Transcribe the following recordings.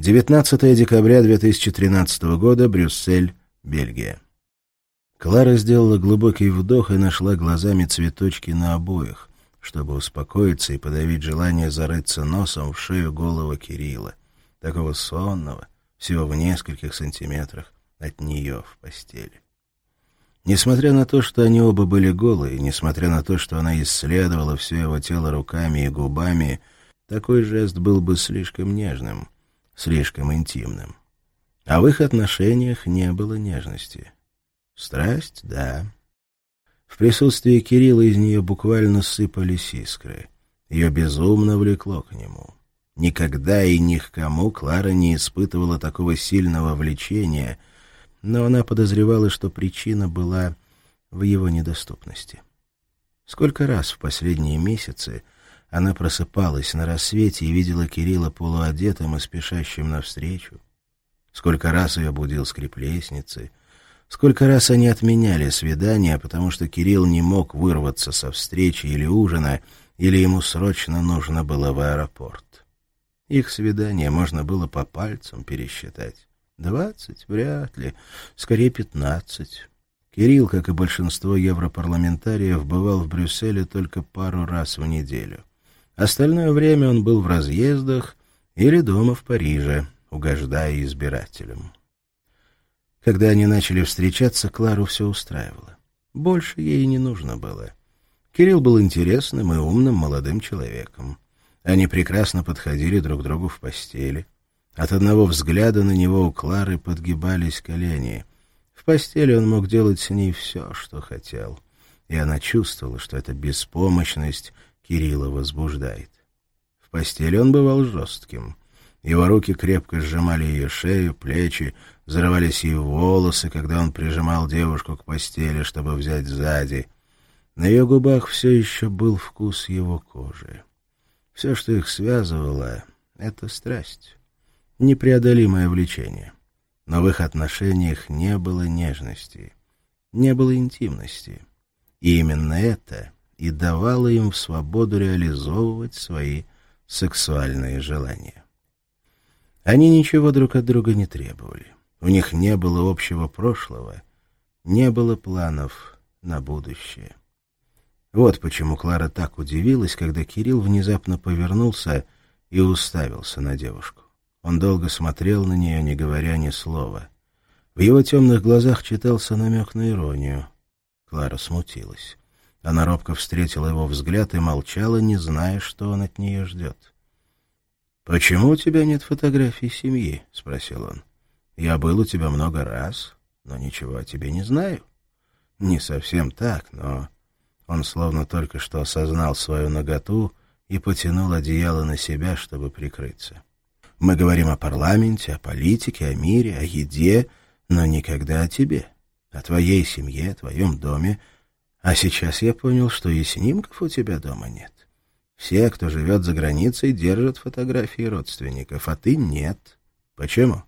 19 декабря 2013 года, Брюссель, Бельгия. Клара сделала глубокий вдох и нашла глазами цветочки на обоях, чтобы успокоиться и подавить желание зарыться носом в шею голого Кирилла, такого сонного, всего в нескольких сантиметрах от нее в постели. Несмотря на то, что они оба были голые, несмотря на то, что она исследовала все его тело руками и губами, такой жест был бы слишком нежным, слишком интимным. А в их отношениях не было нежности. Страсть — да. В присутствии Кирилла из нее буквально сыпались искры. Ее безумно влекло к нему. Никогда и ни к кому Клара не испытывала такого сильного влечения, но она подозревала, что причина была в его недоступности. Сколько раз в последние месяцы она просыпалась на рассвете и видела Кирилла полуодетым и спешащим навстречу. Сколько раз ее будил скрип лестницы. Сколько раз они отменяли свидания, потому что Кирилл не мог вырваться со встречи или ужина, или ему срочно нужно было в аэропорт. Их свидания можно было по пальцам пересчитать. 20? Вряд ли. Скорее, 15. Кирилл, как и большинство европарламентариев, бывал в Брюсселе только пару раз в неделю. Остальное время он был в разъездах или дома в Париже, угождая избирателям. Когда они начали встречаться, Клару все устраивало. Больше ей не нужно было. Кирилл был интересным и умным молодым человеком. Они прекрасно подходили друг другу в постели. От одного взгляда на него у Клары подгибались колени. В постели он мог делать с ней все, что хотел. И она чувствовала, что эта беспомощность Кирилла возбуждает. В постели он бывал жестким. Его руки крепко сжимали ее шею, плечи, зарывались ей в волосы, когда он прижимал девушку к постели, чтобы взять сзади. На ее губах все еще был вкус его кожи. Все, что их связывало, — это страсть, непреодолимое влечение. Но в их отношениях не было нежности, не было интимности. И именно это и давало им свободу реализовывать свои сексуальные желания. Они ничего друг от друга не требовали. У них не было общего прошлого, не было планов на будущее. Вот почему Клара так удивилась, когда Кирилл внезапно повернулся и уставился на девушку. Он долго смотрел на нее, не говоря ни слова. В его темных глазах читался намек на иронию. Клара смутилась. Она робко встретила его взгляд и молчала, не зная, что он от нее ждет. «Почему у тебя нет фотографий семьи?» — спросил он. «Я был у тебя много раз, но ничего о тебе не знаю». Не совсем так, но... Он словно только что осознал свою наготу и потянул одеяло на себя, чтобы прикрыться. «Мы говорим о парламенте, о политике, о мире, о еде, но никогда о тебе, о твоей семье, о твоем доме. А сейчас я понял, что и снимков у тебя дома нет. Все, кто живет за границей, держат фотографии родственников, а ты нет. Почему?»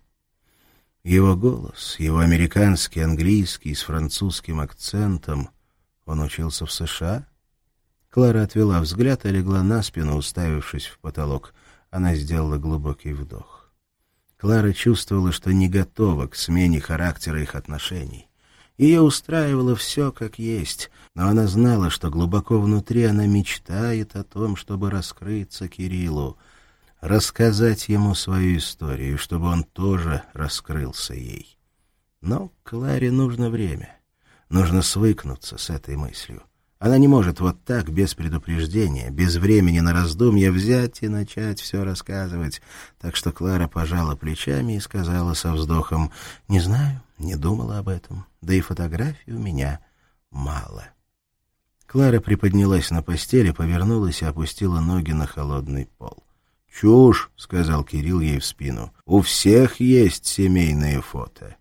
Его голос, его американский, английский, с французским акцентом. Он учился в США? Клара отвела взгляд и легла на спину, уставившись в потолок. Она сделала глубокий вдох. Клара чувствовала, что не готова к смене характера их отношений. Ее устраивало все как есть, но она знала, что глубоко внутри она мечтает о том, чтобы раскрыться Кириллу, рассказать ему свою историю, чтобы он тоже раскрылся ей. Но Кларе нужно время. Нужно свыкнуться с этой мыслью. Она не может вот так, без предупреждения, без времени на раздумья, взять и начать все рассказывать. Так что Клара пожала плечами и сказала со вздохом: «Не знаю, не думала об этом. Да и фотографий у меня мало». Клара приподнялась на постели, повернулась и опустила ноги на холодный пол. «Чушь», — сказал Кирилл ей в спину. «У всех есть семейные фото».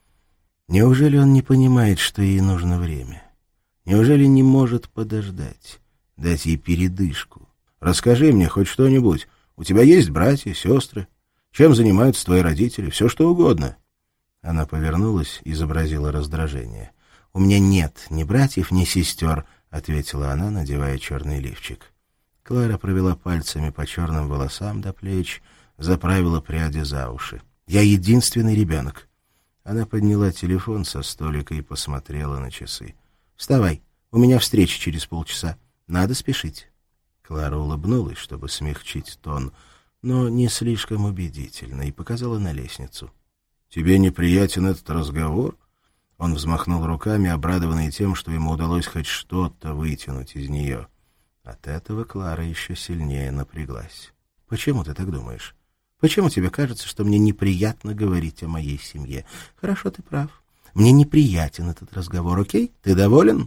Неужели он не понимает, что ей нужно время? Неужели не может подождать, дать ей передышку? «Расскажи мне хоть что-нибудь. У тебя есть братья, сестры? Чем занимаются твои родители? Все что угодно». Она повернулась и изобразила раздражение. «У меня нет ни братьев, ни сестер», — ответила она, надевая черный лифчик. Клара провела пальцами по черным волосам до плеч, заправила пряди за уши. «Я единственный ребенок». Она подняла телефон со столика и посмотрела на часы. «Вставай, у меня встреча через полчаса. Надо спешить». Клара улыбнулась, чтобы смягчить тон, но не слишком убедительно, и показала на лестницу. «Тебе неприятен этот разговор?» Он взмахнул руками, обрадованный тем, что ему удалось хоть что-то вытянуть из нее. От этого Клара еще сильнее напряглась. «Почему ты так думаешь? Почему тебе кажется, что мне неприятно говорить о моей семье? Хорошо, ты прав. Мне неприятен этот разговор, окей? Ты доволен?»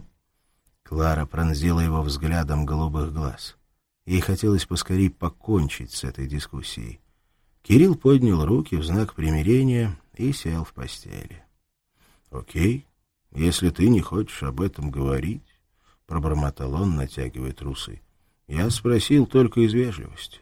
Клара пронзила его взглядом голубых глаз. Ей хотелось поскорей покончить с этой дискуссией. Кирилл поднял руки в знак примирения и сел в постели. «Окей, если ты не хочешь об этом говорить», — пробормотал он, натягивая трусы. «Я спросил только из вежливости».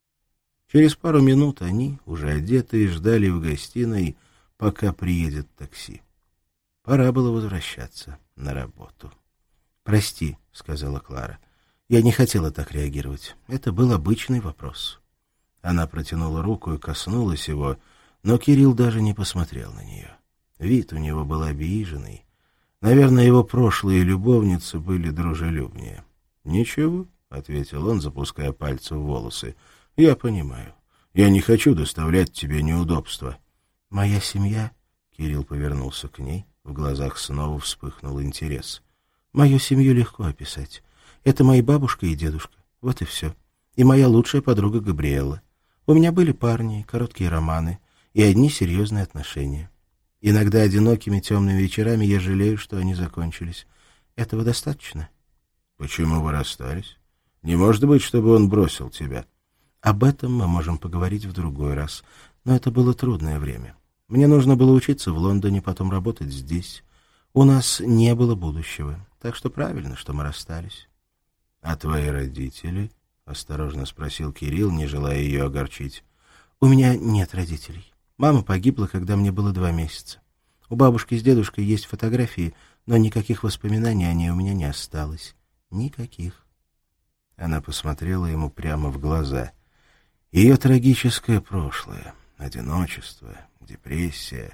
Через пару минут они, уже одетые, ждали в гостиной, пока приедет такси. Пора было возвращаться на работу. «Прости», — сказала Клара. «Я не хотела так реагировать. Это был обычный вопрос». Она протянула руку и коснулась его, но Кирилл даже не посмотрел на нее. Вид у него был обиженный. Наверное, его прошлые любовницы были дружелюбнее. «Ничего», — ответил он, запуская пальцы в волосы. «Я понимаю. Я не хочу доставлять тебе неудобства». «Моя семья...» — Кирилл повернулся к ней. В глазах снова вспыхнул интерес. «Мою семью легко описать. Это мои бабушка и дедушка. Вот и все. И моя лучшая подруга Габриэлла. У меня были парни, короткие романы и одни серьезные отношения. Иногда одинокими темными вечерами я жалею, что они закончились. Этого достаточно?» «Почему вы расстались? Не может быть, чтобы он бросил тебя?» «Об этом мы можем поговорить в другой раз. Но это было трудное время. Мне нужно было учиться в Лондоне, потом работать здесь. У нас не было будущего. Так что правильно, что мы расстались». «А твои родители?» — осторожно спросил Кирилл, не желая ее огорчить. «У меня нет родителей. Мама погибла, когда мне было 2 месяца. У бабушки с дедушкой есть фотографии, но никаких воспоминаний о ней у меня не осталось. Никаких». Она посмотрела ему прямо в глаза. Ее трагическое прошлое, одиночество, депрессия.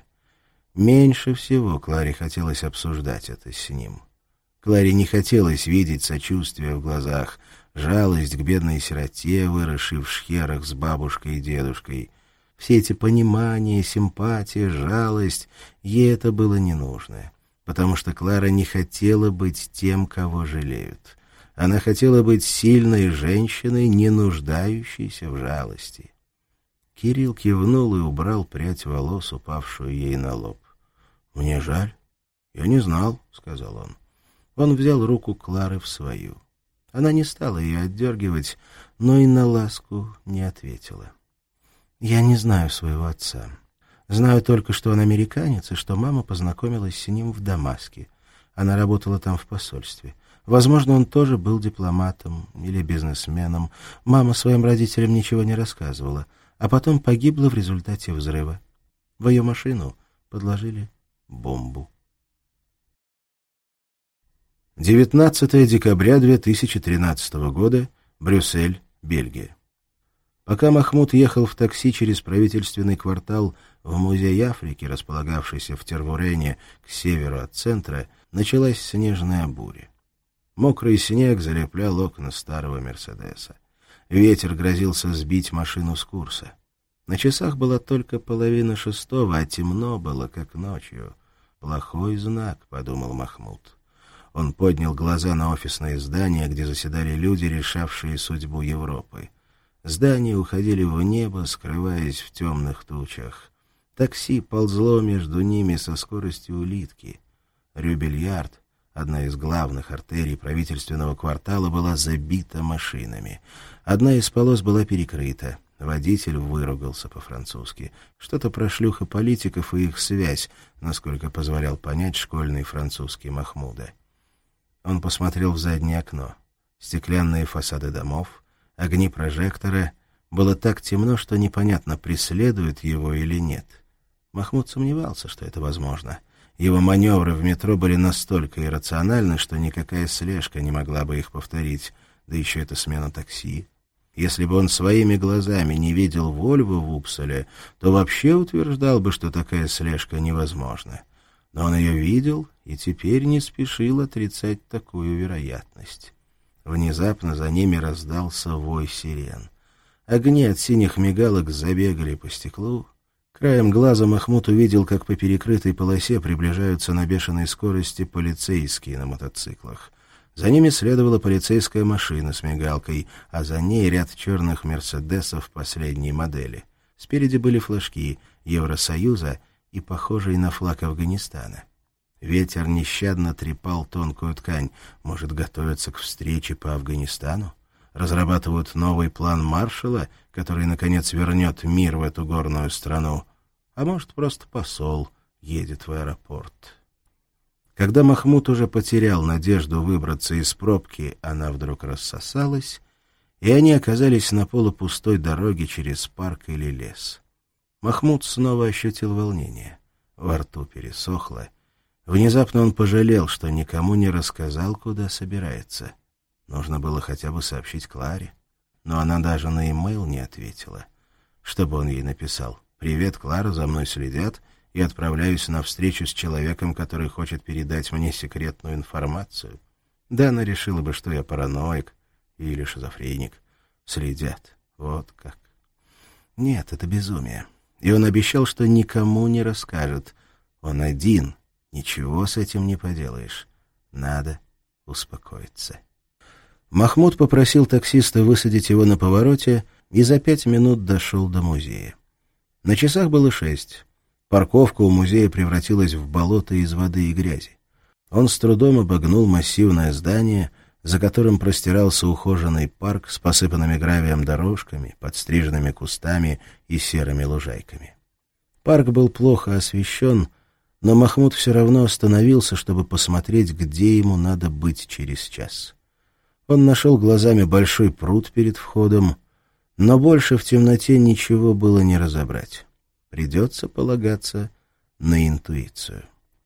Меньше всего Кларе хотелось обсуждать это с ним. Кларе не хотелось видеть сочувствия в глазах, жалость к бедной сироте, выросшей в шхерах с бабушкой и дедушкой. Все эти понимания, симпатия, жалость — ей это было не нужно, потому что Клара не хотела быть тем, кого жалеют. Она хотела быть сильной женщиной, не нуждающейся в жалости. Кирилл кивнул и убрал прядь волос, упавшую ей на лоб. «Мне жаль. Я не знал», — сказал он. Он взял руку Клары в свою. Она не стала ее отдергивать, но и на ласку не ответила. «Я не знаю своего отца. Знаю только, что он американец, и что мама познакомилась с ним в Дамаске. Она работала там в посольстве. Возможно, он тоже был дипломатом или бизнесменом. Мама своим родителям ничего не рассказывала, а потом погибла в результате взрыва. В ее машину подложили бомбу». 19 декабря 2013 года. Брюссель, Бельгия. Пока Махмуд ехал в такси через правительственный квартал в Музей Африки, располагавшийся в Тервурене к северу от центра, началась снежная буря. Мокрый снег залеплял окна старого «Мерседеса». Ветер грозился сбить машину с курса. На часах была только 5:30, а темно было, как ночью. «Плохой знак», — подумал Махмуд. Он поднял глаза на офисные здания, где заседали люди, решавшие судьбу Европы. Здания уходили в небо, скрываясь в темных тучах. Такси ползло между ними со скоростью улитки. Рю-Бильярд, одна из главных артерий правительственного квартала, была забита машинами. Одна из полос была перекрыта. Водитель выругался по-французски. Что-то про шлюх и политиков и их связь, насколько позволял понять школьный французский Махмуда. Он посмотрел в заднее окно. Стеклянные фасады домов, огни прожектора. Было так темно, что непонятно, преследуют его или нет. Махмуд сомневался, что это возможно. Его маневры в метро были настолько иррациональны, что никакая слежка не могла бы их повторить. Да еще эта смена такси. Если бы он своими глазами не видел Вольво в Упсале, то вообще утверждал бы, что такая слежка невозможна. Но он ее видел и теперь не спешил отрицать такую вероятность. Внезапно за ними раздался вой сирен. Огни от синих мигалок забегали по стеклу. Краем глаза Махмуд увидел, как по перекрытой полосе приближаются на бешеной скорости полицейские на мотоциклах. За ними следовала полицейская машина с мигалкой, а за ней ряд черных «Мерседесов» последней модели. Спереди были флажки Евросоюза и похожий на флаг Афганистана. Ветер нещадно трепал тонкую ткань. Может, готовятся к встрече по Афганистану? Разрабатывают новый план Маршалла, который, наконец, вернет мир в эту горную страну. А может, просто посол едет в аэропорт. Когда Махмуд уже потерял надежду выбраться из пробки, она вдруг рассосалась, и они оказались на полупустой дороге через парк или лес. Махмуд снова ощутил волнение. Во рту пересохло. Внезапно он пожалел, что никому не рассказал, куда собирается. Нужно было хотя бы сообщить Кларе. Но она даже на имейл не ответила. Что бы он ей написал? «Привет, Клара, за мной следят, и отправляюсь на встречу с человеком, который хочет передать мне секретную информацию». Да, она решила бы, что я параноик или шизофреник. Следят. Вот как. Нет, это безумие. И он обещал, что никому не расскажет. Он один. Ничего с этим не поделаешь. Надо успокоиться. Махмуд попросил таксиста высадить его на повороте и за 5 минут дошел до музея. На часах было 6. Парковка у музея превратилась в болото из воды и грязи. Он с трудом обогнул массивное здание, за которым простирался ухоженный парк с посыпанными гравием дорожками, подстриженными кустами и серыми лужайками. Парк был плохо освещен, но Махмуд все равно остановился, чтобы посмотреть, где ему надо быть через час. Он нашел глазами большой пруд перед входом, но больше в темноте ничего было не разобрать. Придется полагаться на интуицию.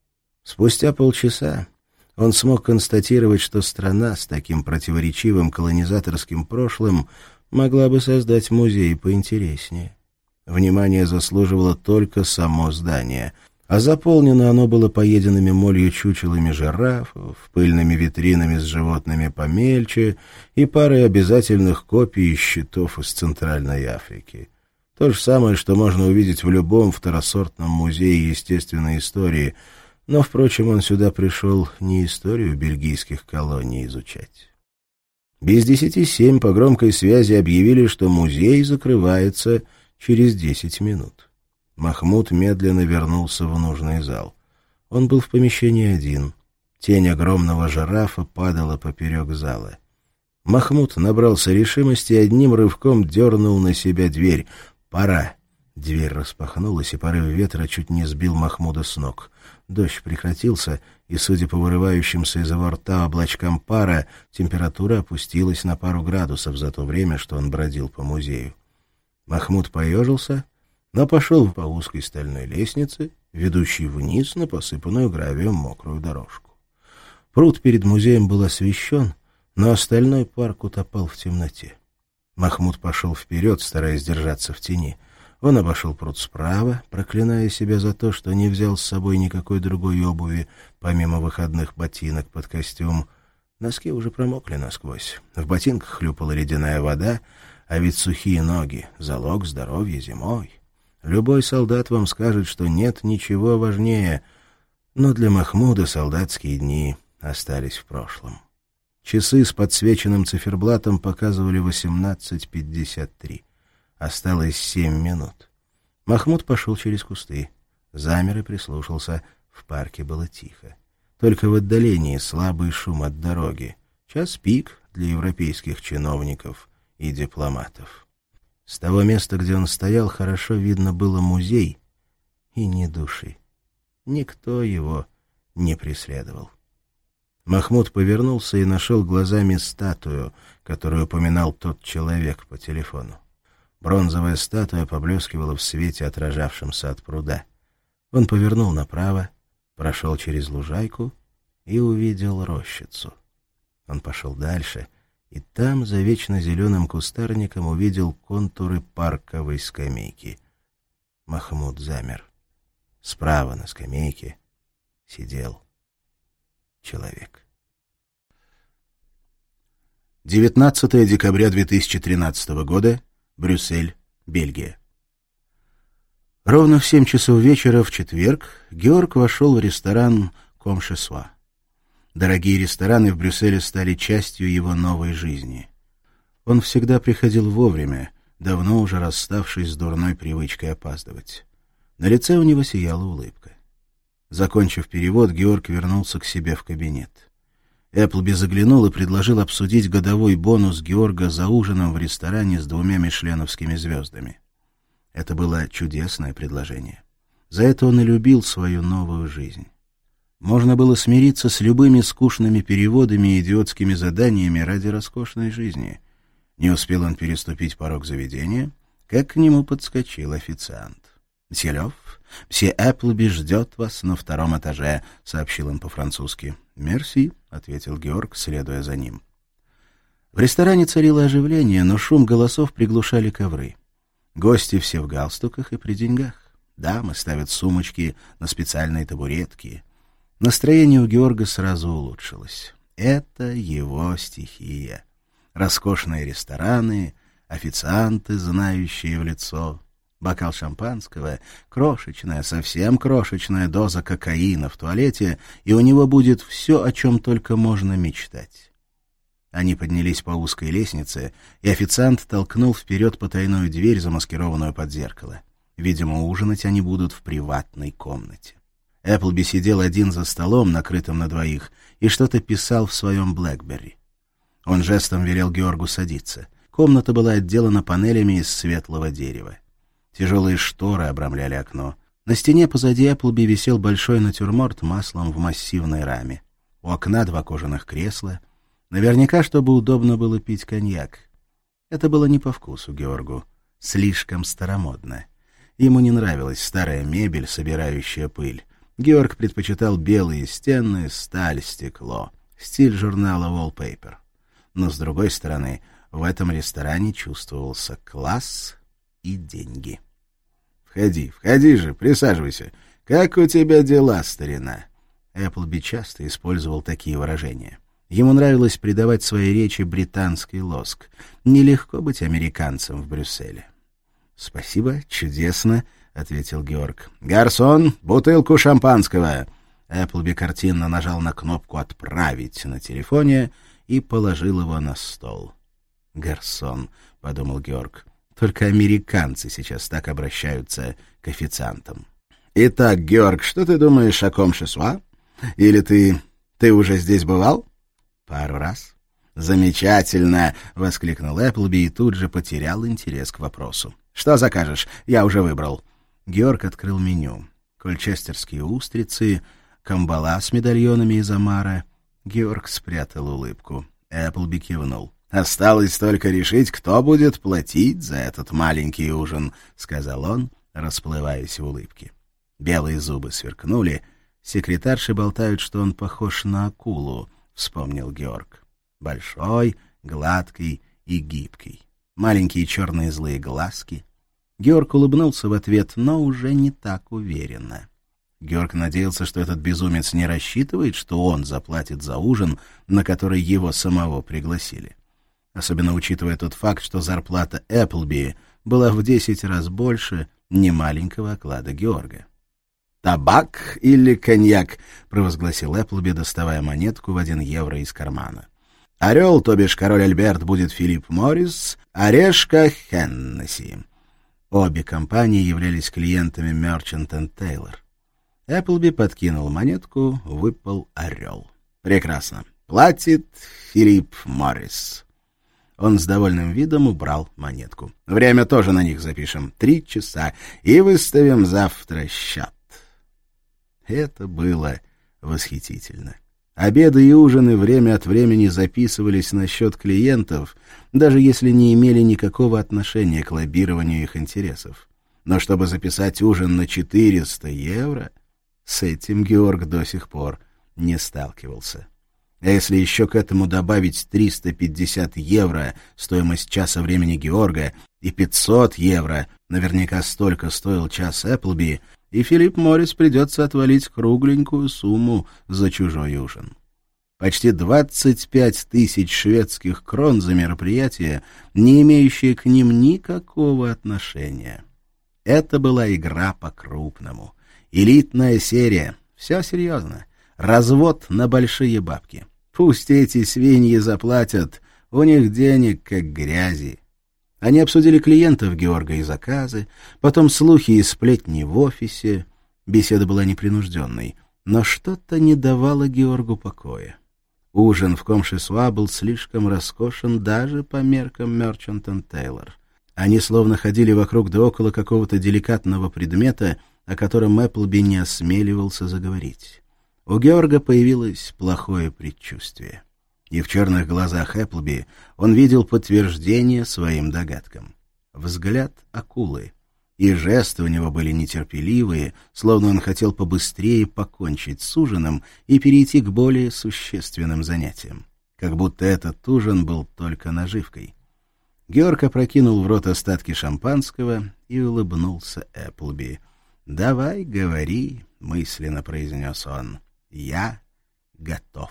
Спустя полчаса он смог констатировать, что страна с таким противоречивым колонизаторским прошлым могла бы создать музей поинтереснее. Внимание заслуживало только само здание, а заполнено оно было поеденными молью чучелами жирафов, пыльными витринами с животными помельче и парой обязательных копий щитов из Центральной Африки. То же самое, что можно увидеть в любом второсортном музее естественной истории, но, впрочем, он сюда пришел не историю бельгийских колоний изучать. Без 10:07 по громкой связи объявили, что музей закрывается через 10 минут. Махмуд медленно вернулся в нужный зал. Он был в помещении один. Тень огромного жирафа падала поперек зала. Махмуд набрался решимости и одним рывком дернул на себя дверь. «Пора!» Дверь распахнулась, и порыв ветра чуть не сбил Махмуда с ног. Дождь прекратился, и, судя по вырывающимся из его рта облачкам пара, температура опустилась на пару градусов за то время, что он бродил по музею. Махмуд поежился, но пошел по узкой стальной лестнице, ведущей вниз на посыпанную гравием мокрую дорожку. Пруд перед музеем был освещен, но остальной парк утопал в темноте. Махмуд пошел вперед, стараясь держаться в тени. Он обошел пруд справа, проклиная себя за то, что не взял с собой никакой другой обуви, помимо выходных ботинок под костюм. Носки уже промокли насквозь. В ботинках хлюпала ледяная вода, а ведь сухие ноги — залог здоровья зимой. Любой солдат вам скажет, что нет ничего важнее, но для Махмуда солдатские дни остались в прошлом. Часы с подсвеченным циферблатом показывали 18:53. Осталось 7 минут. Махмуд пошел через кусты. Замер и прислушался. В парке было тихо. Только в отдалении слабый шум от дороги. Час пик для европейских чиновников и дипломатов. С того места, где он стоял, хорошо видно было музей и ни души. Никто его не преследовал. Махмуд повернулся и нашел глазами статую, которую упоминал тот человек по телефону. Бронзовая статуя поблескивала в свете, отражавшемся от пруда. Он повернул направо, прошел через лужайку и увидел рощицу. Он пошел дальше и там, за вечно зеленым кустарником, увидел контуры парковой скамейки. Махмуд замер. Справа на скамейке сидел человек. 19 декабря 2013 года. Брюссель, Бельгия. Ровно в 7 часов вечера в четверг Георг вошел в ресторан «Comme chez soi». Дорогие рестораны в Брюсселе стали частью его новой жизни. Он всегда приходил вовремя, давно уже расставшись с дурной привычкой опаздывать. На лице у него сияла улыбка. Закончив перевод, Георг вернулся к себе в кабинет. Эпплби заглянул и предложил обсудить годовой бонус Георга за ужином в ресторане с 2 мишленовскими звездами. Это было чудесное предложение. За это он и любил свою новую жизнь. Можно было смириться с любыми скучными переводами и идиотскими заданиями ради роскошной жизни. Не успел он переступить порог заведения, как к нему подскочил официант. «Мсье Лёв, мсье Эпплби ждет вас на 2-м этаже», — сообщил он по-французски. «Мерси», — ответил Георг, следуя за ним. В ресторане царило оживление, но шум голосов приглушали ковры. Гости все в галстуках и при деньгах. Дамы ставят сумочки на специальные табуретки. Настроение у Георга сразу улучшилось. Это его стихия. Роскошные рестораны, официанты, знающие в лицо, бокал шампанского, крошечная, совсем крошечная доза кокаина в туалете, и у него будет все, о чем только можно мечтать. Они поднялись по узкой лестнице, и официант толкнул вперед потайную дверь, замаскированную под зеркало. Видимо, ужинать они будут в приватной комнате. Эпплби сидел один за столом, накрытым на 2, и что-то писал в своем BlackBerry. Он жестом велел Георгу садиться. Комната была отделана панелями из светлого дерева. Тяжелые шторы обрамляли окно. На стене позади Эпплби висел большой натюрморт маслом в массивной раме. У окна 2 кожаных кресла. Наверняка, чтобы удобно было пить коньяк. Это было не по вкусу Георгу. Слишком старомодно. Ему не нравилась старая мебель, собирающая пыль. Георг предпочитал белые стены, сталь, стекло. Стиль журнала Wallpaper. Но, с другой стороны, в этом ресторане чувствовался класс и деньги. «Входи, входи же, присаживайся. Как у тебя дела, старина?» Эпплби часто использовал такие выражения. Ему нравилось придавать своей речи британский лоск. Нелегко быть американцем в Брюсселе. «Спасибо, чудесно», — ответил Георг. «Гарсон, бутылку шампанского!» Эпплби картинно нажал на кнопку «Отправить» на телефоне и положил его на стол. «Гарсон», — подумал Георг, — «только американцы сейчас так обращаются к официантам». «Итак, Георг, что ты думаешь о «Comme chez soi»? Или ты уже здесь бывал?» «Пару раз». «Замечательно!» — воскликнул Эпплби и тут же потерял интерес к вопросу. «Что закажешь? Я уже выбрал». Георг открыл меню. Кольчестерские устрицы, камбала с медальонами из омара. Георг спрятал улыбку. Эпплби кивнул. «Осталось только решить, кто будет платить за этот маленький ужин», — сказал он, расплываясь в улыбке. Белые зубы сверкнули. Секретарши болтают, что он похож на акулу, — вспомнил Георг. Большой, гладкий и гибкий. Маленькие черные злые глазки. Георг улыбнулся в ответ, но уже не так уверенно. Георг надеялся, что этот безумец не рассчитывает, что он заплатит за ужин, на который его самого пригласили. Особенно учитывая тот факт, что зарплата Эпплби была в 10 раз больше немаленького оклада Георга. «Табак или коньяк?» — провозгласил Эпплби, доставая монетку в 1 евро из кармана. «Орел, то бишь король Альберт, будет Филипп Моррис, орешка — Хеннесси». Обе компании являлись клиентами Merchant & Taylor. Эпплби подкинул монетку, выпал орел. «Прекрасно. Платит Филипп Моррис». Он с довольным видом убрал монетку. «Время тоже на них запишем. 3 часа. И выставим завтра счет». Это было восхитительно. Обеды и ужины время от времени записывались на счет клиентов, даже если не имели никакого отношения к лоббированию их интересов. Но чтобы записать ужин на 400 евро, с этим Георг до сих пор не сталкивался. А если еще к этому добавить 350 евро стоимость часа времени Георга и 500 евро, наверняка столько стоил час Эпплби, и Филипп Моррис придется отвалить кругленькую сумму за чужой ужин. Почти 25 тысяч шведских крон за мероприятие, не имеющее к ним никакого отношения. Это была игра по-крупному. Элитная серия. Все серьезно. Развод на большие бабки. Пусть эти свиньи заплатят, у них денег как грязи. Они обсудили клиентов Георга и заказы, потом слухи и сплетни в офисе. Беседа была непринужденной, но что-то не давало Георгу покоя. Ужин в Комшесуа был слишком роскошен даже по меркам Merchant & Taylor. Они словно ходили вокруг да около какого-то деликатного предмета, о котором Эпплби не осмеливался заговорить. У Георга появилось плохое предчувствие. И в черных глазах Эпплби он видел подтверждение своим догадкам. Взгляд акулы. И жесты у него были нетерпеливые, словно он хотел побыстрее покончить с ужином и перейти к более существенным занятиям. Как будто этот ужин был только наживкой. Георг опрокинул в рот остатки шампанского и улыбнулся Эпплби. «Давай, говори», — мысленно произнес он. «Я готов».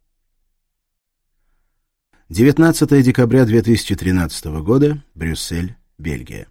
19 декабря 2013 года. Брюссель, Бельгия.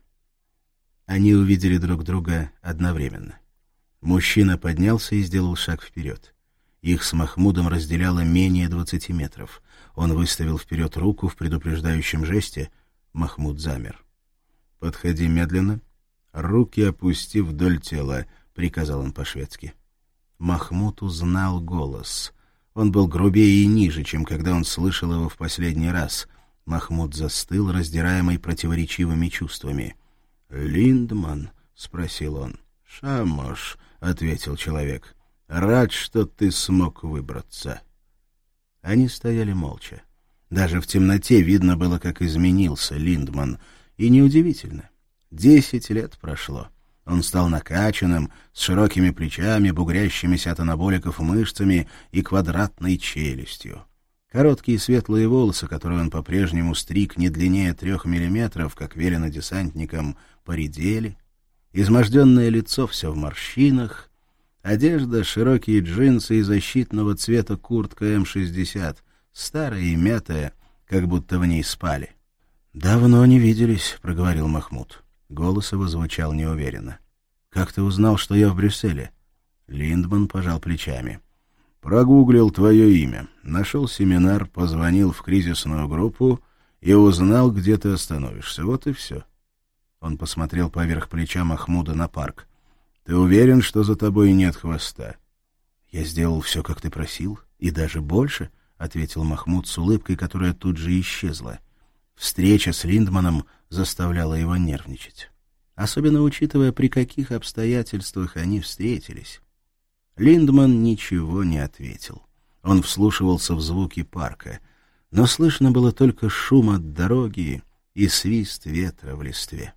Они увидели друг друга одновременно. Мужчина поднялся и сделал шаг вперед. Их с Махмудом разделяло менее 20 метров. Он выставил вперед руку в предупреждающем жесте. Махмуд замер. «Подходи медленно. Руки опусти вдоль тела», — приказал он по-шведски. Махмуд узнал голос. Он был грубее и ниже, чем когда он слышал его в последний раз. Махмуд застыл, раздираемый противоречивыми чувствами. «Линдман?» — спросил он. «Шамош», — ответил человек. «Рад, что ты смог выбраться». Они стояли молча. Даже в темноте видно было, как изменился Линдман. И неудивительно. 10 лет прошло. Он стал накачанным, с широкими плечами, бугрящимися от анаболиков мышцами и квадратной челюстью. Короткие светлые волосы, которые он по-прежнему стриг не длиннее 3 миллиметров, как велено десантникам, поредели. Изможденное лицо все в морщинах. Одежда, широкие джинсы и защитного цвета куртка М-60, старая и мятая, как будто в ней спали. «Давно не виделись», — проговорил Махмуд. Голос его звучал неуверенно. «Как ты узнал, что я в Брюсселе?» Линдман пожал плечами. «Прогуглил твое имя, нашел семинар, позвонил в кризисную группу и узнал, где ты остановишься. Вот и все». Он посмотрел поверх плеча Махмуда на парк. «Ты уверен, что за тобой нет хвоста?» «Я сделал все, как ты просил, и даже больше», — ответил Махмуд с улыбкой, которая тут же исчезла. Встреча с Линдманом заставляла его нервничать. Особенно учитывая, при каких обстоятельствах они встретились. Линдман ничего не ответил. Он вслушивался в звуки парка, но слышно было только шум от дороги и свист ветра в листве.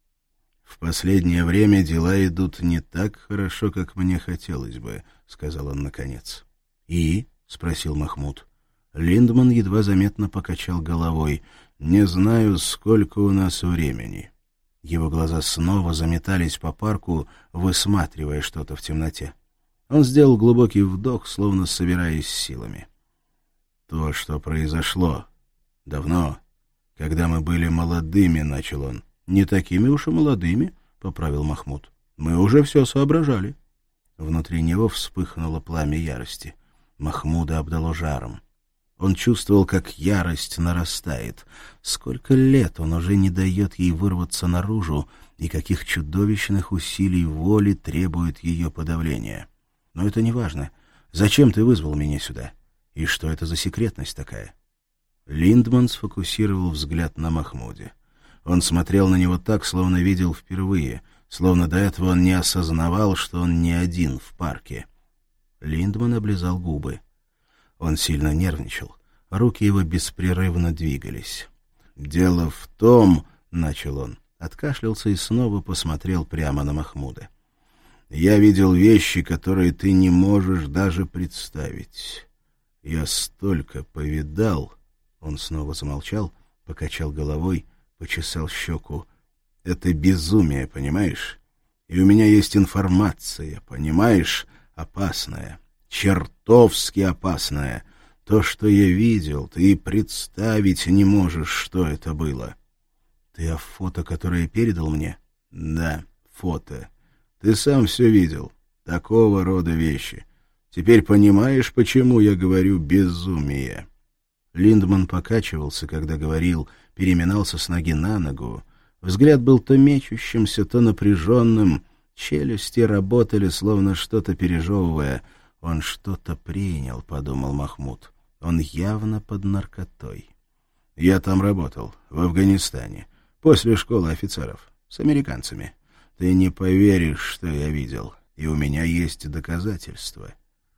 «В последнее время дела идут не так хорошо, как мне хотелось бы», — сказал он наконец. «И?» — спросил Махмуд. Линдман едва заметно покачал головой. «Не знаю, сколько у нас времени». Его глаза снова заметались по парку, высматривая что-то в темноте. Он сделал глубокий вдох, словно собираясь силами. «То, что произошло давно, когда мы были молодыми», — начал он. «Не такими уж и молодыми», — поправил Махмуд. «Мы уже все соображали». Внутри него вспыхнуло пламя ярости. Махмуда обдало жаром. Он чувствовал, как ярость нарастает. Сколько лет он уже не дает ей вырваться наружу, и каких чудовищных усилий воли требует ее подавления. Но это не важно. Зачем ты вызвал меня сюда? И что это за секретность такая? Линдман сфокусировал взгляд на Махмуде. Он смотрел на него так, словно видел впервые, словно до этого он не осознавал, что он не один в парке. Линдман облизал губы. Он сильно нервничал. Руки его беспрерывно двигались. «Дело в том...» — начал он. Откашлялся и снова посмотрел прямо на Махмуда. «Я видел вещи, которые ты не можешь даже представить. Я столько повидал. Он снова замолчал, покачал головой, почесал щеку. Это безумие, понимаешь? И у меня есть информация, понимаешь? Опасная, чертовски опасная. То, что я видел, ты и представить не можешь, что это было. Ты о фото, которое передал мне? Да, фото. Ты сам все видел. Такого рода вещи. Теперь понимаешь, почему я говорю «безумие»?» Линдман покачивался, когда говорил, переминался с ноги на ногу. Взгляд был то мечущимся, то напряженным. Челюсти работали, словно что-то пережевывая. «Он что-то принял», — подумал Махмуд. «Он явно под наркотой». «Я там работал, в Афганистане, после школы офицеров, с американцами. Ты не поверишь, что я видел, и у меня есть доказательства».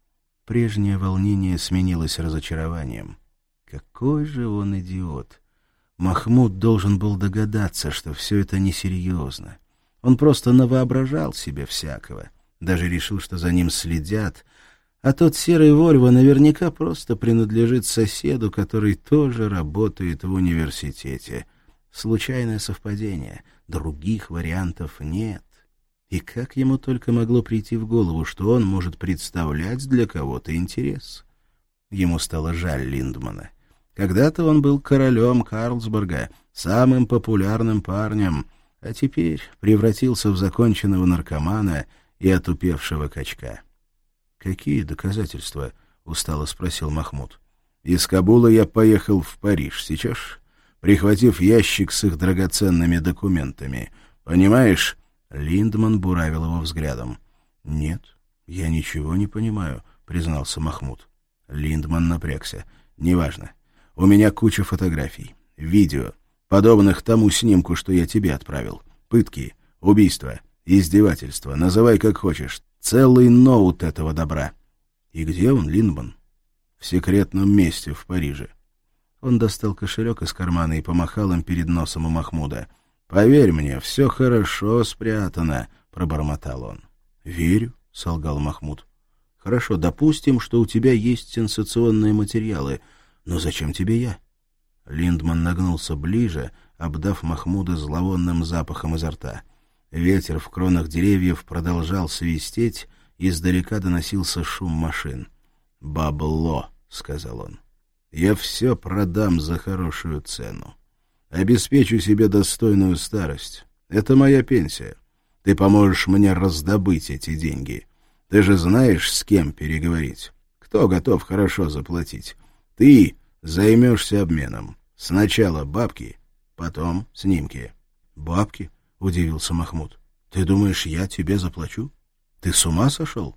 Прежнее волнение сменилось разочарованием. Какой же он идиот! Махмуд должен был догадаться, что все это несерьезно. Он просто навоображал себе всякого, даже решил, что за ним следят, а тот серый Вольво наверняка просто принадлежит соседу, который тоже работает в университете. Случайное совпадение, других вариантов нет. И как ему только могло прийти в голову, что он может представлять для кого-то интерес? Ему стало жаль Линдмана. Когда-то он был королем Карлсберга, самым популярным парнем, а теперь превратился в законченного наркомана и отупевшего качка. «Какие доказательства?» — устало спросил Махмуд. «Из Кабула я поехал в Париж, сейчас, прихватив ящик с их драгоценными документами. Понимаешь?» Линдман буравил его взглядом. «Нет, я ничего не понимаю», — признался Махмуд. Линдман напрягся. «Неважно. У меня куча фотографий, видео, подобных тому снимку, что я тебе отправил. Пытки, убийства, издевательства, называй как хочешь. Целый ноут этого добра». «И где он, Линдман?» «В секретном месте в Париже». Он достал кошелек из кармана и помахал им перед носом у Махмуда. «Поверь мне, все хорошо спрятано», — пробормотал он. «Верю», — солгал Махмуд. «Хорошо, допустим, что у тебя есть сенсационные материалы. Но зачем тебе я?» Линдман нагнулся ближе, обдав Махмуда зловонным запахом изо рта. Ветер в кронах деревьев продолжал свистеть, издалека доносился шум машин. «Бабло», — сказал он. «Я все продам за хорошую цену. Обеспечу себе достойную старость. Это моя пенсия. Ты поможешь мне раздобыть эти деньги. Ты же знаешь, с кем переговорить. Кто готов хорошо заплатить? Ты займешься обменом. Сначала бабки, потом снимки». «Бабки?» — удивился Махмуд. «Ты думаешь, я тебе заплачу? Ты с ума сошел?»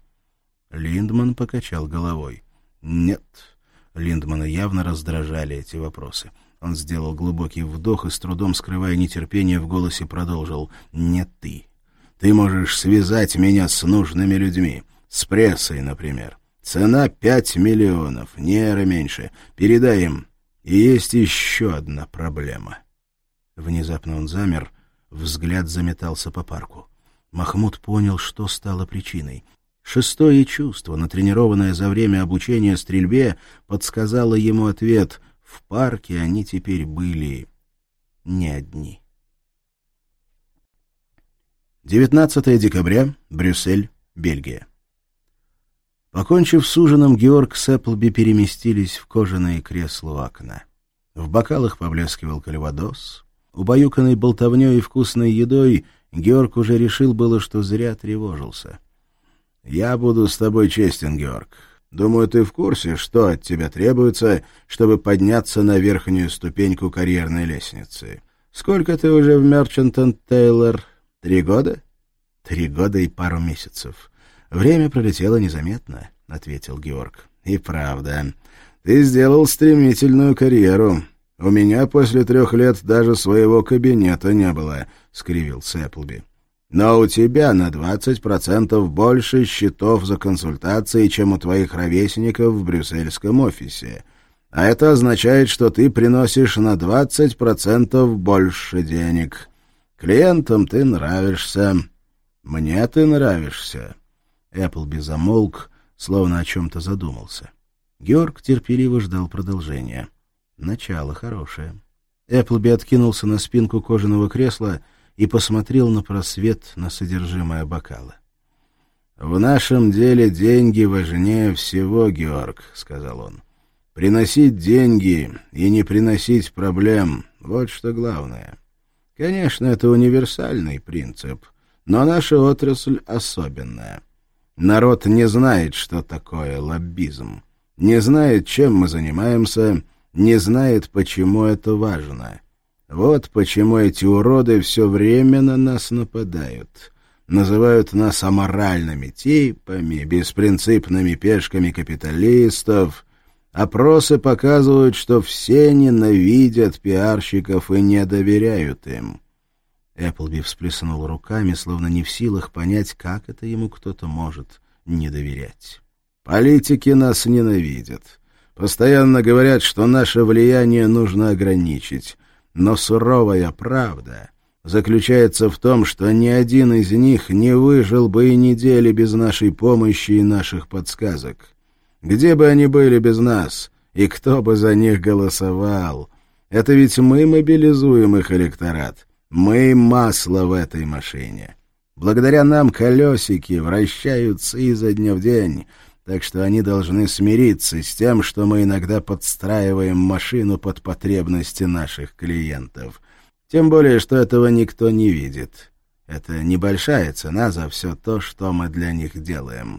Линдман покачал головой. «Нет». Линдмана явно раздражали эти вопросы. Он сделал глубокий вдох и, с трудом скрывая нетерпение в голосе, продолжил. «Не ты. Ты можешь связать меня с нужными людьми. С прессой, например. Цена 5 миллионов, ни меньше. Передай им. И есть еще одна проблема». Внезапно он замер, взгляд заметался по парку. Махмуд понял, что стало причиной. Шестое чувство, натренированное за время обучения стрельбе, подсказало ему ответ. В парке они теперь были не одни. 19 декабря, Брюссель, Бельгия. Покончив с ужином, Георг с Эпплби переместились в кожаные кресла у окна. В бокалах поблескивал кальвадос. Убаюканный болтовней и вкусной едой, Георг уже решил было, что зря тревожился. «Я буду с тобой честен, Георг. Думаю, ты в курсе, что от тебя требуется, чтобы подняться на верхнюю ступеньку карьерной лестницы. Сколько ты уже в Мерчантон Тейлор? 3 года?» 3 года и пару месяцев. Время пролетело незаметно, — ответил Георг. «И правда. Ты сделал стремительную карьеру. У меня после 3 лет даже своего кабинета не было», — скривился Эпплби. «Но у тебя на 20% больше счетов за консультации, чем у твоих ровесников в брюссельском офисе. А это означает, что ты приносишь на 20% больше денег. Клиентам ты нравишься. Мне ты нравишься». Эпплби замолк, словно о чем-то задумался. Георг терпеливо ждал продолжения. Начало хорошее. Эпплби откинулся на спинку кожаного кресла и посмотрел на просвет на содержимое бокала. «В нашем деле деньги важнее всего, Георг», — сказал он. «Приносить деньги и не приносить проблем — вот что главное. Конечно, это универсальный принцип, но наша отрасль особенная. Народ не знает, что такое лоббизм, не знает, чем мы занимаемся, не знает, почему это важно. Вот почему эти уроды все время на нас нападают». Называют нас аморальными типами, беспринципными пешками капиталистов. Опросы показывают, что все ненавидят пиарщиков и не доверяют им. Эпплби всплеснул руками, словно не в силах понять, как это ему кто-то может не доверять. Политики нас ненавидят. Постоянно говорят, что наше влияние нужно ограничить. Но суровая правда заключается в том, что ни один из них не выжил бы и недели без нашей помощи и наших подсказок. Где бы они были без нас, и кто бы за них голосовал? Это ведь мы мобилизуем их электорат. Мы масло в этой машине. Благодаря нам колесики вращаются изо дня в день, так что они должны смириться с тем, что мы иногда подстраиваем машину под потребности наших клиентов. Тем более, что этого никто не видит. Это небольшая цена за все то, что мы для них делаем.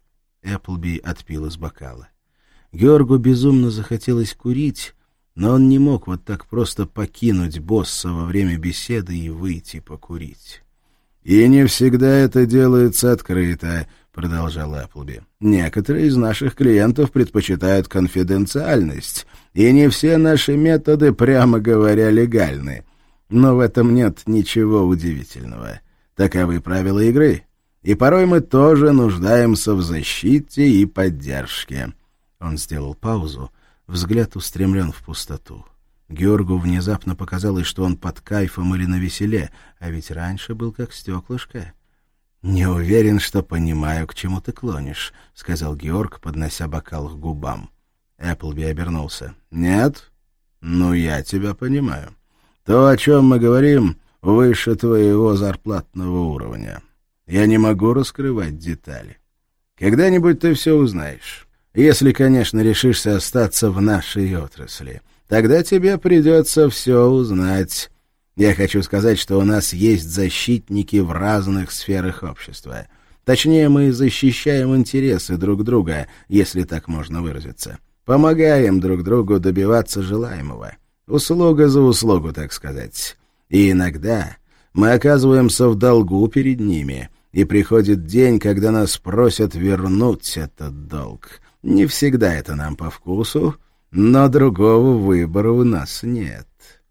Эпплби отпил из бокала. Георгу безумно захотелось курить, но он не мог вот так просто покинуть босса во время беседы и выйти покурить. «И не всегда это делается открыто», — продолжал Эпплби. «Некоторые из наших клиентов предпочитают конфиденциальность, и не все наши методы, прямо говоря, легальны. Но в этом нет ничего удивительного. Таковы правила игры. И порой мы тоже нуждаемся в защите и поддержке». Он сделал паузу, взгляд устремлен в пустоту. Георгу внезапно показалось, что он под кайфом или навеселе, а ведь раньше был как стеклышко. «Не уверен, что понимаю, к чему ты клонишь», — сказал Георг, поднося бокал к губам. Эпплби обернулся. «Нет? Ну, я тебя понимаю. То, о чем мы говорим, выше твоего зарплатного уровня. Я не могу раскрывать детали. Когда-нибудь ты все узнаешь. Если, конечно, решишься остаться в нашей отрасли. Тогда тебе придется все узнать. Я хочу сказать, что у нас есть защитники в разных сферах общества. Точнее, мы защищаем интересы друг друга, если так можно выразиться. Помогаем друг другу добиваться желаемого. Услуга за услугу, так сказать. И иногда мы оказываемся в долгу перед ними, и приходит день, когда нас просят вернуть этот долг. Не всегда это нам по вкусу, но другого выбора у нас нет».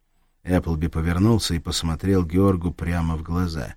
Эпплби повернулся и посмотрел Георгу прямо в глаза.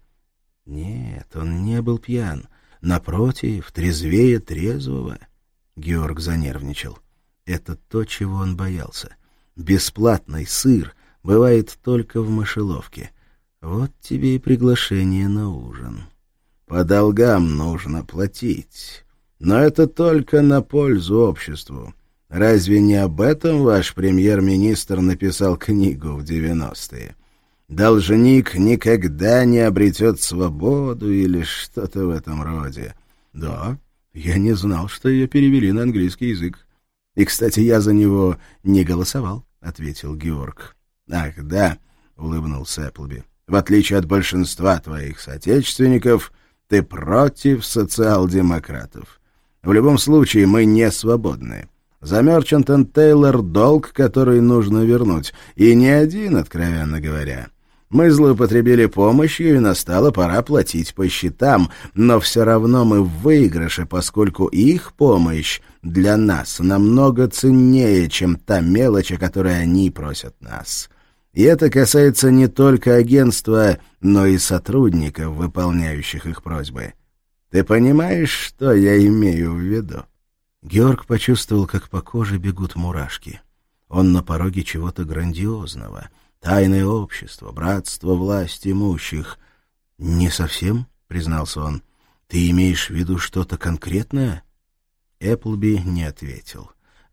Нет, он не был пьян. Напротив, трезвее трезвого. Георг занервничал. Это то, чего он боялся. Бесплатный сыр бывает только в мышеловке. Вот тебе и приглашение на ужин. По долгам нужно платить. Но это только на пользу обществу. Разве не об этом ваш премьер-министр написал книгу в 90-е? «Должник никогда не обретет свободу» или что-то в этом роде. Да, я не знал, что ее перевели на английский язык. И, кстати, я за него не голосовал, — ответил Георг. «Ах, да», — улыбнулся Эпплби. «В отличие от большинства твоих соотечественников, ты против социал-демократов. В любом случае, мы не свободны. За Мерчант энд Тейлор долг, который нужно вернуть. И не один, откровенно говоря. Мы злоупотребили помощью, и настала пора платить по счетам, но все равно мы в выигрыше, поскольку их помощь для нас намного ценнее, чем та мелочь, о которой они просят нас. И это касается не только агентства, но и сотрудников, выполняющих их просьбы. Ты понимаешь, что я имею в виду?» Георг почувствовал, как по коже бегут мурашки. Он на пороге чего-то грандиозного. Тайное общество, братство власть имущих. «Не совсем», — признался он. «Ты имеешь в виду что-то конкретное?» Эпплби не ответил.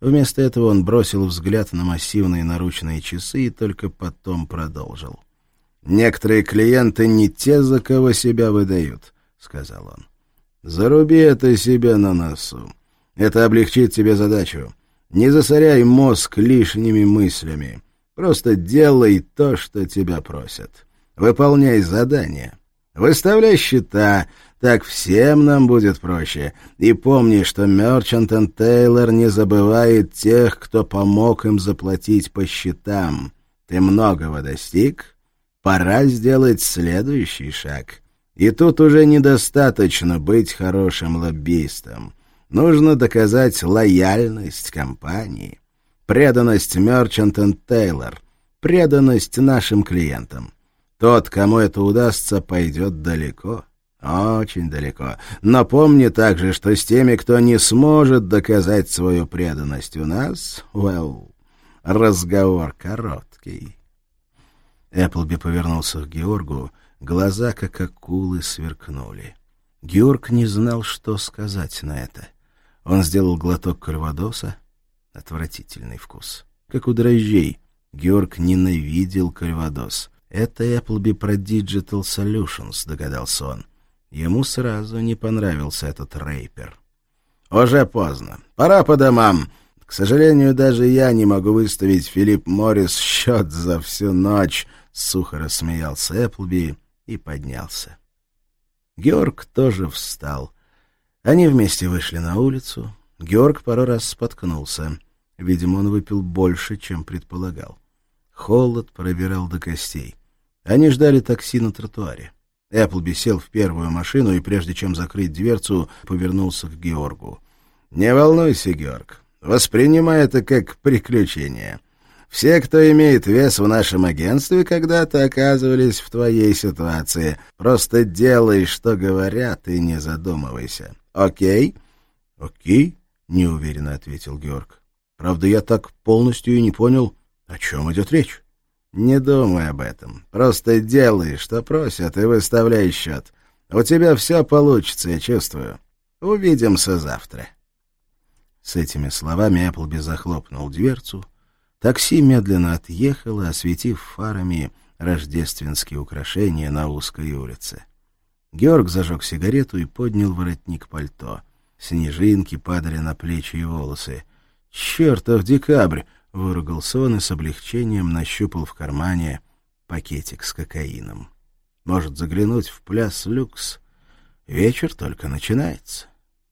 Вместо этого он бросил взгляд на массивные наручные часы и только потом продолжил. «Некоторые клиенты не те, за кого себя выдают», — сказал он. «Заруби это себе на носу. Это облегчит тебе задачу. Не засоряй мозг лишними мыслями. Просто делай то, что тебя просят. Выполняй задания. Выставляй счета, так всем нам будет проще. И помни, что Merchant & Taylor не забывает тех, кто помог им заплатить по счетам. Ты многого достиг? Пора сделать следующий шаг. И тут уже недостаточно быть хорошим лоббистом. Нужно доказать лояльность компании, преданность Merchant & Taylor, преданность нашим клиентам. Тот, кому это удастся, пойдет далеко, очень далеко. Но помни также, что с теми, кто не сможет доказать свою преданность у нас, разговор короткий». Эпплби повернулся к Георгу, глаза, как акулы, сверкнули. Георг не знал, что сказать на это. Он сделал глоток кальвадоса. Отвратительный вкус. Как у дрожжей. Георг ненавидел кальвадос. «Это Эпплби про Digital Solutions», — догадался он. Ему сразу не понравился этот рэпер. «Уже поздно. Пора по домам. К сожалению, даже я не могу выставить Филипп Моррис счет за всю ночь», — сухо рассмеялся Эпплби и поднялся. Георг тоже встал. Они вместе вышли на улицу. Георг пару раз споткнулся. Видимо, он выпил больше, чем предполагал. Холод пробирал до костей. Они ждали такси на тротуаре. Эпплби сел в первую машину и, прежде чем закрыть дверцу, повернулся к Георгу. «Не волнуйся, Георг. Воспринимай это как приключение. Все, кто имеет вес в нашем агентстве, когда-то оказывались в твоей ситуации. Просто делай, что говорят, и не задумывайся. Окей?» «Окей», — неуверенно ответил Георг. «Правда, я так полностью и не понял, о чем идет речь». «Не думай об этом. Просто делай, что просят, и выставляй счет. У тебя все получится, я чувствую. Увидимся завтра». С этими словами Эпплби захлопнул дверцу. Такси медленно отъехало, осветив фарами рождественские украшения на узкой улице. Георг зажег сигарету и поднял воротник пальто. Снежинки падали на плечи и волосы. «Чертов декабрь!» — выругался он и с облегчением нащупал в кармане пакетик с кокаином. «Может, заглянуть в пляс люкс? Вечер только начинается».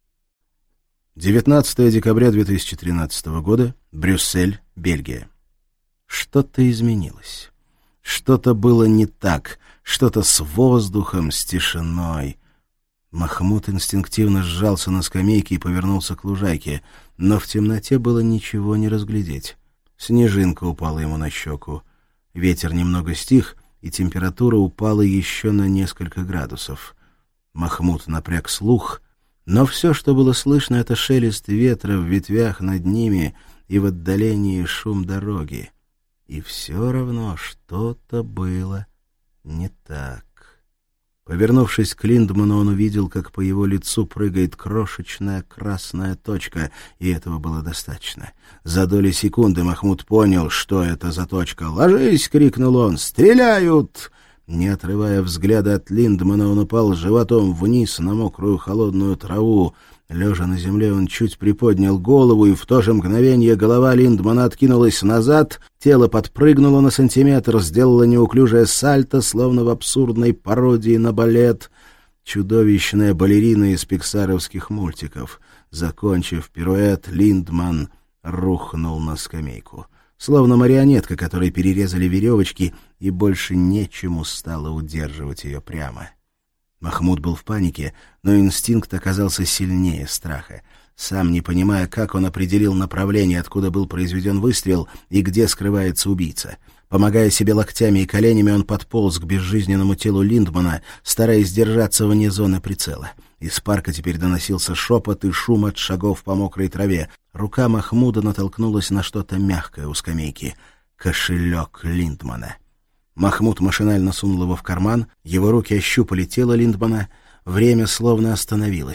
19 декабря 2013 года. Брюссель, Бельгия. Что-то изменилось. Что-то было не так. Что-то с воздухом, с тишиной. Махмуд инстинктивно сжался на скамейке и повернулся к лужайке, но в темноте было ничего не разглядеть. Снежинка упала ему на щеку. Ветер немного стих, и температура упала еще на несколько градусов. Махмуд напряг слух, но все, что было слышно, — это шелест ветра в ветвях над ними и в отдалении шум дороги. И все равно что-то было не так. Повернувшись к Линдману, он увидел, как по его лицу прыгает крошечная красная точка, и этого было достаточно. За доли секунды Махмуд понял, что это за точка. «Ложись!» — крикнул он. «Стреляют!» Не отрывая взгляда от Линдмана, он упал животом вниз на мокрую холодную траву. Лежа на земле, он чуть приподнял голову, и в то же мгновение голова Линдмана откинулась назад, тело подпрыгнуло на сантиметр, сделало неуклюжее сальто, словно в абсурдной пародии на балет. Чудовищная балерина из пиксаровских мультиков. Закончив пируэт, Линдман рухнул на скамейку. Словно марионетка, которой перерезали веревочки, и больше нечему стало удерживать ее прямо. Махмуд был в панике, но инстинкт оказался сильнее страха. Сам не понимая, как он определил направление, откуда был произведен выстрел и где скрывается убийца. Помогая себе локтями и коленями, он подполз к безжизненному телу Линдмана, стараясь держаться вне зоны прицела. Из парка теперь доносился шепот и шум от шагов по мокрой траве. Рука Махмуда натолкнулась на что-то мягкое у скамейки. Кошелек Линдмана. Махмуд машинально сунул его в карман, его руки ощупали тело Линдмана. Время словно остановилось.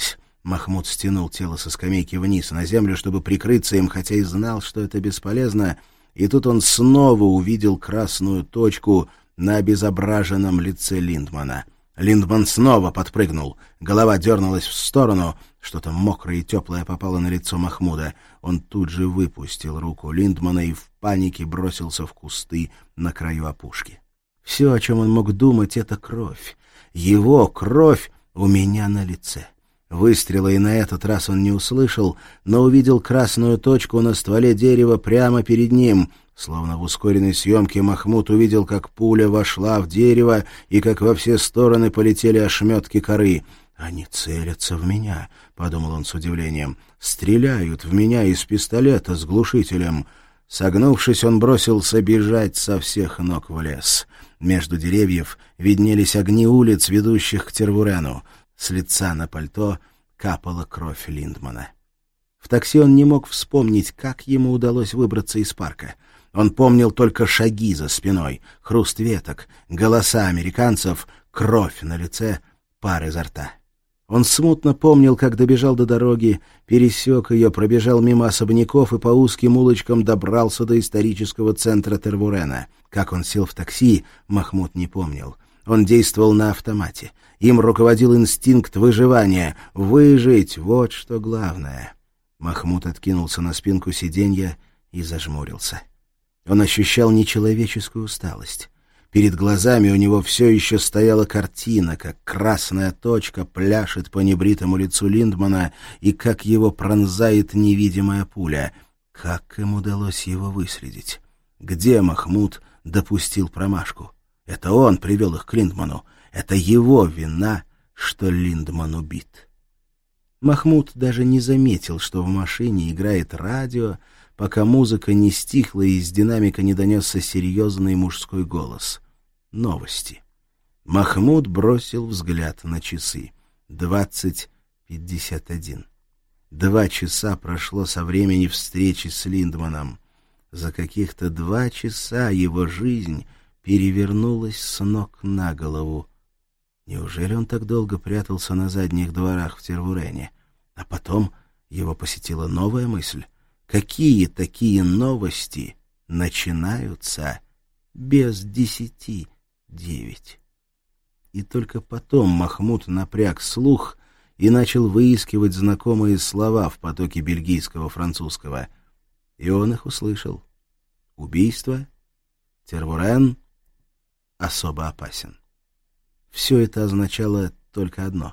Махмуд стянул тело со скамейки вниз на землю, чтобы прикрыться им, хотя и знал, что это бесполезно, и тут он снова увидел красную точку на обезображенном лице Линдмана. Линдман снова подпрыгнул. Голова дернулась в сторону. Что-то мокрое и теплое попало на лицо Махмуда. Он тут же выпустил руку Линдмана и в панике бросился в кусты на краю опушки. Все, о чем он мог думать, — это кровь. Его кровь у меня на лице. Выстрела и на этот раз он не услышал, но увидел красную точку на стволе дерева прямо перед ним. Словно в ускоренной съемке Махмуд увидел, как пуля вошла в дерево и как во все стороны полетели ошметки коры. «Они целятся в меня», — подумал он с удивлением. «Стреляют в меня из пистолета с глушителем». Согнувшись, он бросился бежать со всех ног в лес. Между деревьев виднелись огни улиц, ведущих к Тервурену. С лица на пальто капала кровь Линдмана. В такси он не мог вспомнить, как ему удалось выбраться из парка. Он помнил только шаги за спиной, хруст веток, голоса американцев, кровь на лице, пар изо рта. Он смутно помнил, как добежал до дороги, пересек ее, пробежал мимо особняков и по узким улочкам добрался до исторического центра Тервурена. Как он сел в такси, Махмуд не помнил. Он действовал на автомате. Им руководил инстинкт выживания. Выжить — вот что главное. Махмуд откинулся на спинку сиденья и зажмурился. Он ощущал нечеловеческую усталость. Перед глазами у него все еще стояла картина, как красная точка пляшет по небритому лицу Линдмана и как его пронзает невидимая пуля. Как им удалось его выследить? Где Махмуд допустил промашку? Это он привел их к Линдману. Это его вина, что Линдман убит. Махмуд даже не заметил, что в машине играет радио, пока музыка не стихла и из динамика не донесся серьезный мужской голос. Новости. Махмуд бросил взгляд на часы. 20:51. 2 часа прошло со времени встречи с Линдманом. За каких-то 2 часа его жизнь перевернулась с ног на голову. Неужели он так долго прятался на задних дворах в Тервурене? А потом его посетила новая мысль. Какие такие новости начинаются без 10:09? И только потом Махмуд напряг слух и начал выискивать знакомые слова в потоке бельгийского французского. И он их услышал. Убийство, Тервурен, особо опасен. Все это означало только одно.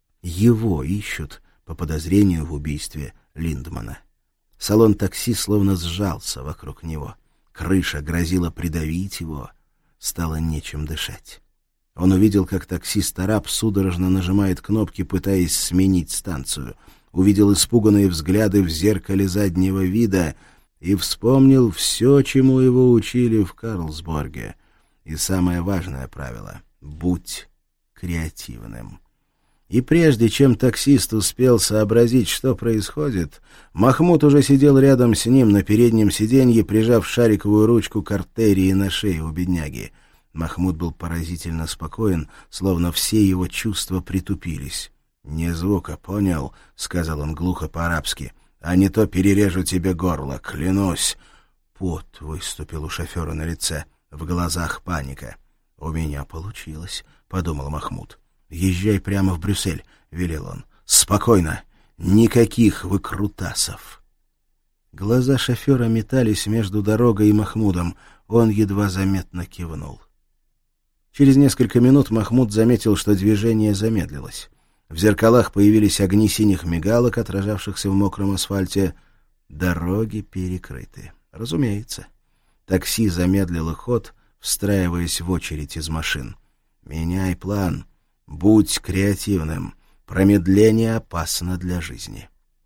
Его ищут по подозрению в убийстве Линдмана. Салон такси словно сжался вокруг него. Крыша грозила придавить его. Стало нечем дышать. Он увидел, как таксист-араб судорожно нажимает кнопки, пытаясь сменить станцию. Увидел испуганные взгляды в зеркале заднего вида и вспомнил все, чему его учили в Карлсборге. И самое важное правило — будь креативным. И прежде чем таксист успел сообразить, что происходит, Махмуд уже сидел рядом с ним на переднем сиденье, прижав шариковую ручку к артерии на шее у бедняги. Махмуд был поразительно спокоен, словно все его чувства притупились. «Ни звука, понял?» — сказал он глухо по-арабски. «А не то перережу тебе горло, клянусь». Пот выступил у шофера на лице, в глазах паника. «У меня получилось», — подумал Махмуд. «Езжай прямо в Брюссель», — велел он. «Спокойно. Никаких выкрутасов». Глаза шофера метались между дорогой и Махмудом. Он едва заметно кивнул. Через несколько минут Махмуд заметил, что движение замедлилось. В зеркалах появились огни синих мигалок, отражавшихся в мокром асфальте. Дороги перекрыты. Разумеется. Такси замедлило ход, встраиваясь в очередь из машин. «Меняй план. Будь креативным. Промедление опасно для жизни».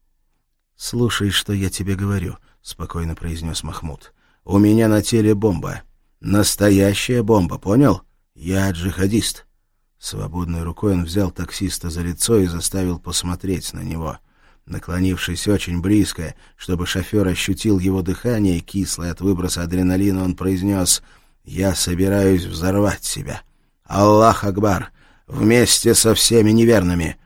«Слушай, что я тебе говорю», — спокойно произнес Махмуд. «У меня на теле бомба. Настоящая бомба, понял? Я джихадист». Свободной рукой он взял таксиста за лицо и заставил посмотреть на него. Наклонившись очень близко, чтобы шофер ощутил его дыхание, кислое от выброса адреналина, он произнес: «Я собираюсь взорвать себя. Аллах Акбар! Вместе со всеми неверными!»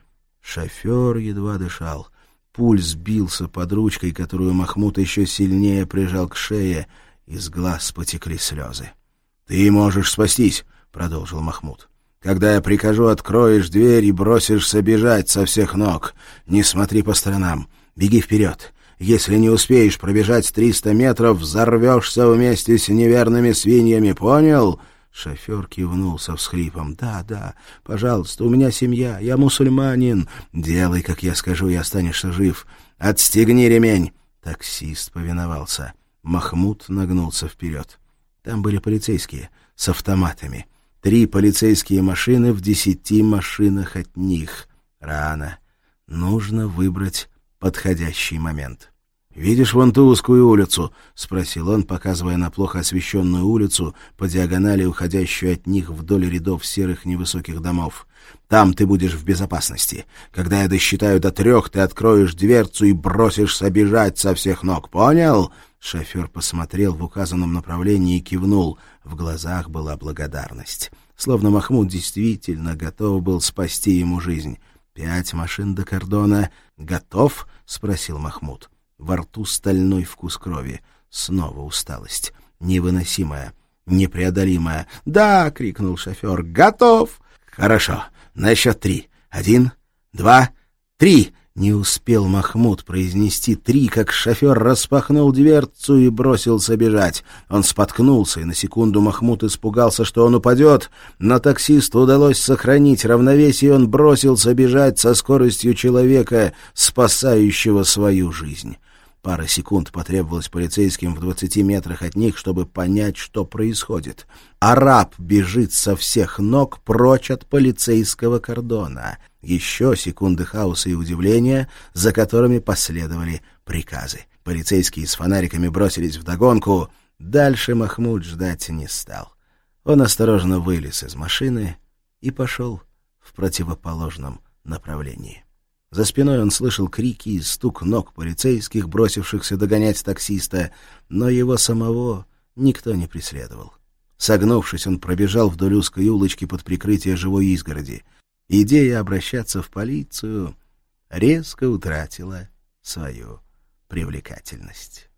Шофер едва дышал. Пульс бился под ручкой, которую Махмуд еще сильнее прижал к шее. Из глаз потекли слезы. «Ты можешь спастись», — продолжил Махмуд. «Когда я прикажу, откроешь дверь и бросишься бежать со всех ног. Не смотри по сторонам. Беги вперед. Если не успеешь пробежать 300 метров, взорвешься вместе с неверными свиньями. Понял?» Шофер кивнул со всхлипом. «Да, пожалуйста, у меня семья, я мусульманин. Делай, как я скажу, и останешься жив. Отстегни ремень!» Таксист повиновался. Махмуд нагнулся вперед. Там были полицейские с автоматами. 3 полицейские машины в 10 машинах от них. Рано. Нужно выбрать подходящий момент. «Видишь вон ту узкую улицу?» — спросил он, показывая на плохо освещенную улицу, по диагонали уходящую от них вдоль рядов серых невысоких домов. «Там ты будешь в безопасности. Когда я досчитаю до 3, ты откроешь дверцу и бросишься бежать со всех ног. Понял?» Шофер посмотрел в указанном направлении и кивнул. В глазах была благодарность. Словно Махмуд действительно готов был спасти ему жизнь. 5 машин до кордона. «Готов?» — спросил Махмуд. Во рту стальной вкус крови. Снова усталость. Невыносимая, непреодолимая. «Да!» — крикнул шофер. «Готов!» «Хорошо. На счет 3. 1, 2, 3!» Не успел Махмуд произнести 3, как шофер распахнул дверцу и бросился бежать. Он споткнулся, и на секунду Махмуд испугался, что он упадет, но таксисту удалось сохранить равновесие, и он бросился бежать со скоростью человека, спасающего свою жизнь. Пара секунд потребовалось полицейским в 20 метрах от них, чтобы понять, что происходит. Араб бежит со всех ног прочь от полицейского кордона. Еще секунды хаоса и удивления, за которыми последовали приказы. Полицейские с фонариками бросились вдогонку. Дальше Махмуд ждать не стал. Он осторожно вылез из машины и пошел в противоположном направлении. За спиной он слышал крики и стук ног полицейских, бросившихся догонять таксиста, но его самого никто не преследовал. Согнувшись, он пробежал вдоль узкой улочки под прикрытие живой изгороди. Идея обращаться в полицию резко утратила свою привлекательность.